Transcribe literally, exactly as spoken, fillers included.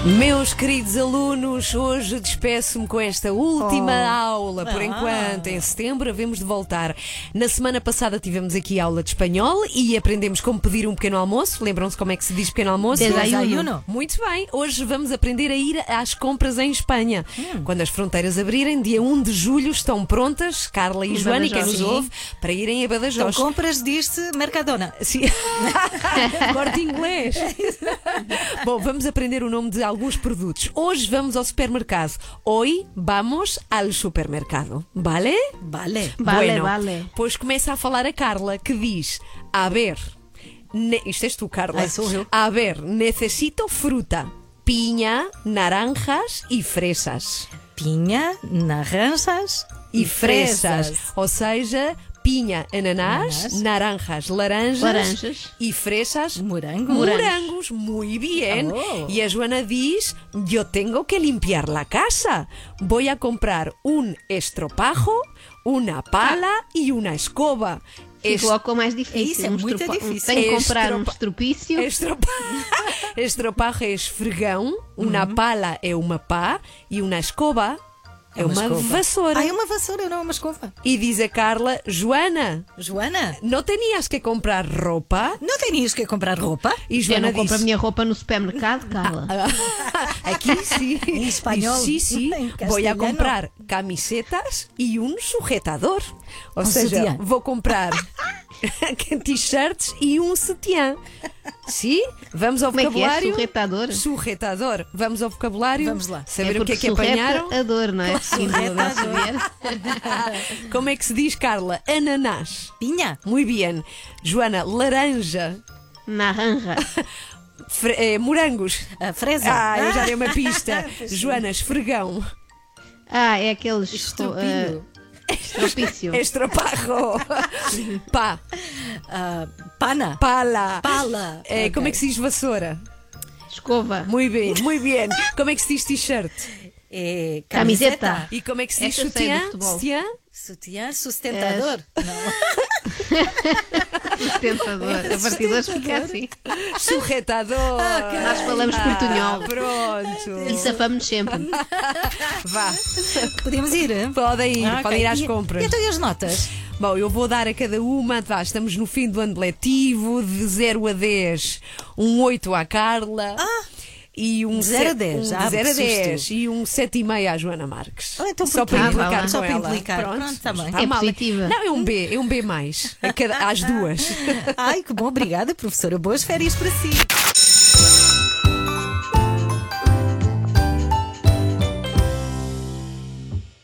Meus queridos alunos, hoje despeço-me com esta última oh. aula, por ah. enquanto. Em setembro havemos de voltar. Na semana passada tivemos aqui aula de espanhol e aprendemos como pedir um pequeno almoço. Lembram-se como é que se diz pequeno almoço? Desayuno. Muito bem. Hoje vamos aprender a ir às compras em Espanha. Hum. Quando as fronteiras abrirem, dia um de julho, estão prontas, Carla e Joana, e quem nos ouve, para irem a Badajoz. Então compras diz-se Mercadona. Sim. Corte inglês. Bom, vamos aprender o nome de alguns produtos. Hoje vamos ao supermercado. Hoy vamos al supermercado. Vale? Vale. Bueno, Vale, vale. Pois começa a falar a Carla, que diz: a ver, ne... isto és tu, Carla. Ai, sou eu. A ver, necesito fruta, piña, naranjas e fresas. Pinha, naranjas E e fresas. fresas. Ou seja, pinha, ananás, Ananás. naranjas, laranjas, Laranjas. e fresas, Morango. morangos. Muy bien. Oh. Y a Joana diz: yo tengo que limpiar la casa. Voy a comprar un estropajo, una pala y una escoba. Ficou logo mais difícil. Isso é Um muito estropa- difícil. Tenho que comprar um Estropa- estropício. Estropa... Estropajo é esfregão, uma pala é uma pá e uma escoba é uma, escova. vassoura. Ah, é uma vassoura, não é uma escova. E diz a Carla: Joana, Joana, não tenias que comprar roupa? não tenias que comprar roupa? E Eu Joana não compro a disse: minha roupa no supermercado, Carla. aqui sim. Em espanhol. Diz, sí, sí. Em Voy a castelhano. comprar camisetas e um sujetador. Ou Um seja, sutiã. vou comprar t-shirts e um sutiã. Sim? Vamos ao Como é que é? vocabulário. Surretador? Surretador. Vamos ao vocabulário. Vamos lá. Saber o que é que porque apanharam. surreta a dor, não é? Sim, não dá a saber. Como é que se diz, Carla? Ananás. Pinha, Muito bem. Joana, laranja. Naranja. Fre- eh, morangos. a fresa. Ah, eu já dei uma pista. Joana, esfregão. Ah, é aqueles. Estropilho. Uh, estropício. Estropajo. Pá. Ah, pana. Pala. Pala. É, Ok. como é que se diz vassoura? Escova. Muito bem, muito bem. Como é que se diz t-shirt? É, Camiseta. camiseta. E como é que se diz Esta sei do sutiã? futebol. Sutiã? Sutiã sustentador. Sustentador. A partir de hoje fica assim. Surretador. Nós falamos portunhol. Pronto. E safamos sempre. Vá. Podemos ir? hein? Podem ir, Ah, podem ok. ir às E- compras. E então e as notas? Bom, eu vou dar a cada uma, vá, estamos no fim do ano letivo, de zero a dez, um oito à Carla. Ah, E um de zero a sete- dez, um ah, de zero a que susto. dez e um sete e meio à Joana Marques. Ah, então só porquê? para Ah, implicar vá lá. com Só para ela. implicar. Pronto, tá bem. Está É mal. positiva. Não, é um B, é um B mais. A cada- às duas. ai, que bom, obrigada, professora. Boas férias para si.